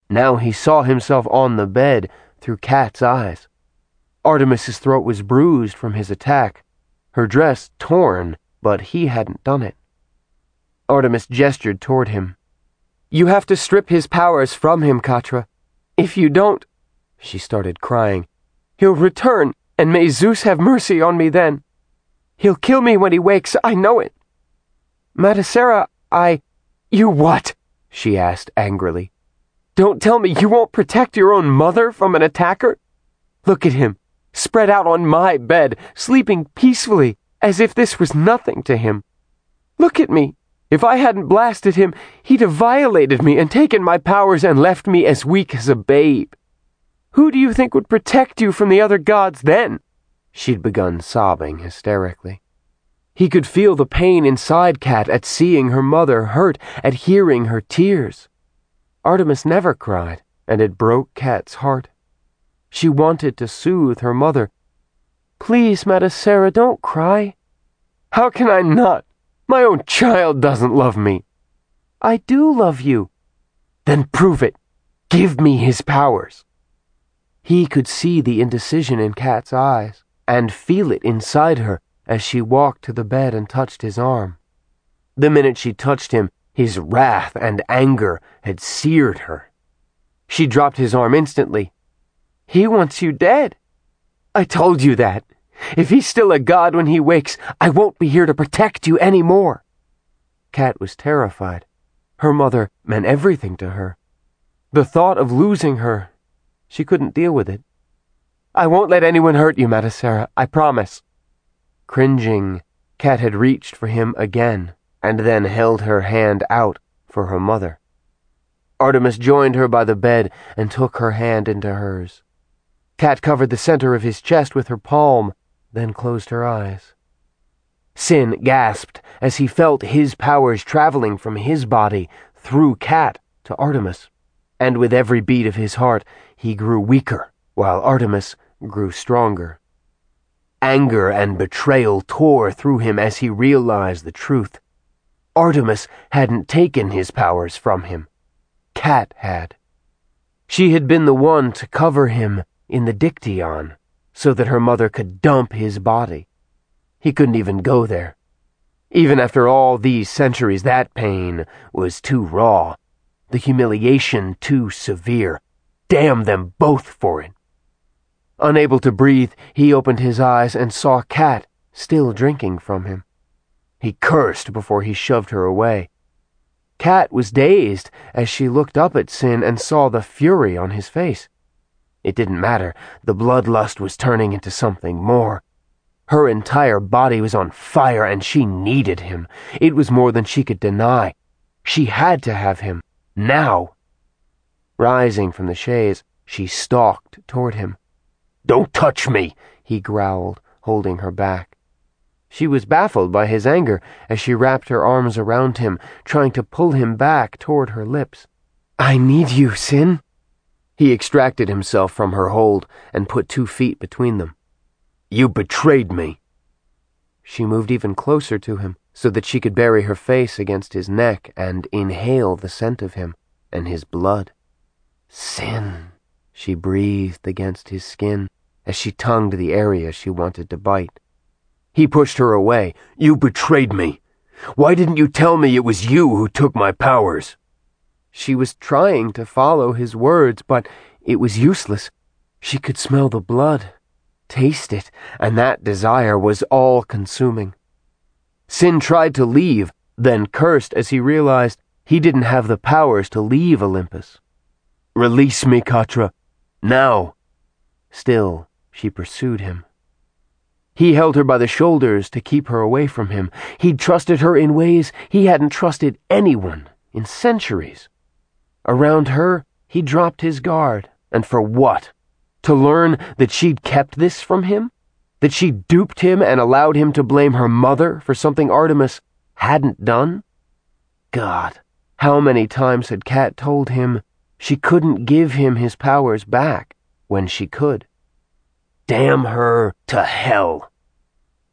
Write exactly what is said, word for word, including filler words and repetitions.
Now he saw himself on the bed through Kat's eyes. Artemis's throat was bruised from his attack, her dress torn, but he hadn't done it. Artemis gestured toward him. "You have to strip his powers from him, Katra. If you don't," she started crying, "he'll return, and may Zeus have mercy on me then. He'll kill me when he wakes, I know it." "Madasera, I—" "You what?" she asked angrily. "Don't tell me you won't protect your own mother from an attacker? Look at him, spread out on my bed, sleeping peacefully, as if this was nothing to him. Look at me. If I hadn't blasted him, he'd have violated me and taken my powers and left me as weak as a babe. Who do you think would protect you from the other gods then?" She'd begun sobbing hysterically. He could feel the pain inside Kat at seeing her mother hurt, at hearing her tears. Artemis never cried, and it broke Kat's heart. She wanted to soothe her mother. "Please, Madasera, don't cry." "How can I not? My own child doesn't love me." "I do love you." "Then prove it. Give me his powers." He could see the indecision in Kat's eyes, and feel it inside her as she walked to the bed and touched his arm. The minute she touched him, his wrath and anger had seared her. She dropped his arm instantly. "He wants you dead." "I told you that. If he's still a god when he wakes, I won't be here to protect you any more." Kat was terrified. Her mother meant everything to her. The thought of losing her, she couldn't deal with it. "I won't let anyone hurt you, Madasera, I promise." Cringing, Kat had reached for him again, and then held her hand out for her mother. Artemis joined her by the bed and took her hand into hers. Kat covered the center of his chest with her palm, then closed her eyes. Sin gasped as he felt his powers traveling from his body through Kat to Artemis, and with every beat of his heart he grew weaker, while Artemis grew stronger. Anger and betrayal tore through him as he realized the truth. Artemis hadn't taken his powers from him. Kat had. She had been the one to cover him in the Dictyon so that her mother could dump his body. He couldn't even go there. Even after all these centuries, that pain was too raw, the humiliation too severe. Damn them both for it. Unable to breathe, he opened his eyes and saw Kat still drinking from him. He cursed before he shoved her away. Kat was dazed as she looked up at Sin and saw the fury on his face. It didn't matter. The bloodlust was turning into something more. Her entire body was on fire and she needed him. It was more than she could deny. She had to have him. Now. Rising from the chaise, she stalked toward him. "Don't touch me," he growled, holding her back. She was baffled by his anger as she wrapped her arms around him, trying to pull him back toward her lips. "I need you, Sin." He extracted himself from her hold and put two feet between them. "You betrayed me." She moved even closer to him so that she could bury her face against his neck and inhale the scent of him and his blood. "Sin," she breathed against his skin as she tongued the area she wanted to bite. He pushed her away. "You betrayed me. Why didn't you tell me it was you who took my powers?" She was trying to follow his words, but it was useless. She could smell the blood, taste it, and that desire was all-consuming. Sin tried to leave, then cursed as he realized he didn't have the powers to leave Olympus. "Release me, Katra. Now." Still, she pursued him. He held her by the shoulders to keep her away from him. He'd trusted her in ways he hadn't trusted anyone in centuries. Around her, he dropped his guard. And for what? To learn that she'd kept this from him? That she'd duped him and allowed him to blame her mother for something Artemis hadn't done? God, how many times had Kat told him she couldn't give him his powers back when she could? Damn her to hell.